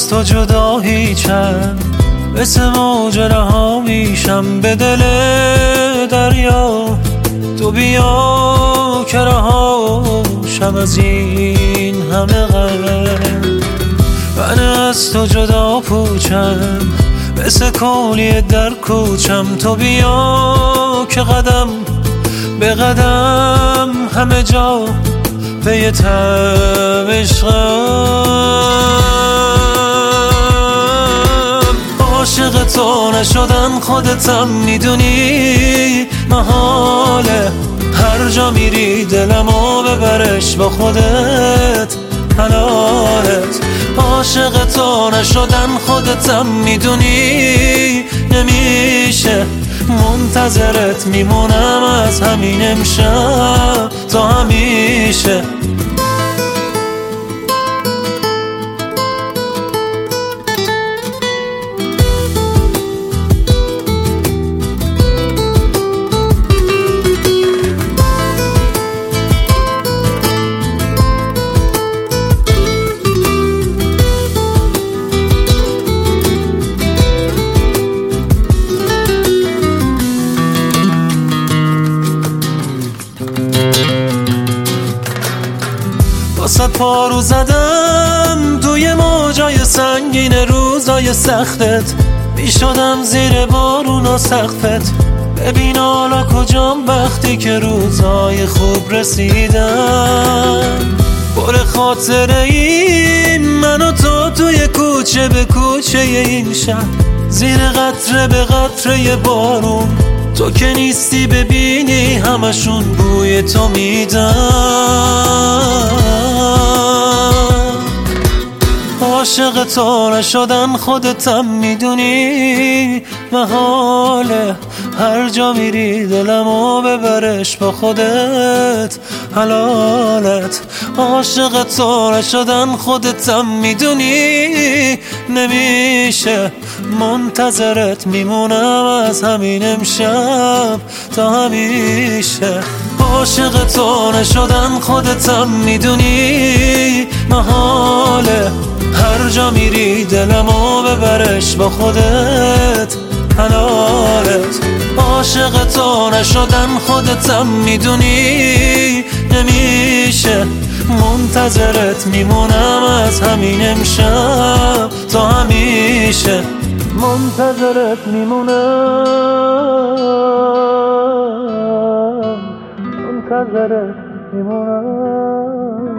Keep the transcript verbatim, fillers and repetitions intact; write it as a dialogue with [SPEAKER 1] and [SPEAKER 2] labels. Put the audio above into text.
[SPEAKER 1] از تو جدا هیچم، مثل موج رها میشم به دل دریا. تو بیا که رهاشم از این همه غم. من از تو جدا پوچم، مثل کولی در کوچم. تو بیا که قدم به قدم همه جا پی تب عشقم. عاشق تو نشدن خودتم میدونی محاله، هر جا میری دلمو ببرش با خودت حلالت. عاشق تو نشدن خودتم میدونی نمیشه، منتظرت میمونم از همین امشب تا همیشه. واسه پارو زدم توی موجای سنگین روزای سختت، میشدم زیر بارون و سقفت. ببین حالا کجام وقتی که روزای خوب رسیدن. پر خاطره این من و تو توی کوچه به کوچه این شهر، زیر قطره به قطره بارون. تو که نیستی ببینی همشون بوی تو میدن. عاشق تو نشدن خودتم میدونی محاله، هر جا میری دلمو ببرش با خودت حلالت. عاشق تو نشدن خودتم میدونی نمیشه، منتظرت میمونم از همین امشب تا همیشه. عاشق تو نشدن خودتم میدونی محاله، هر جا میری دلمو ببرش با خودت حلالت. عاشق تو نشدن خودتم میدونی نمیشه، منتظرت میمونم از همین امشب تا همیشه. منتظرت میمونم، منتظرت میمونم.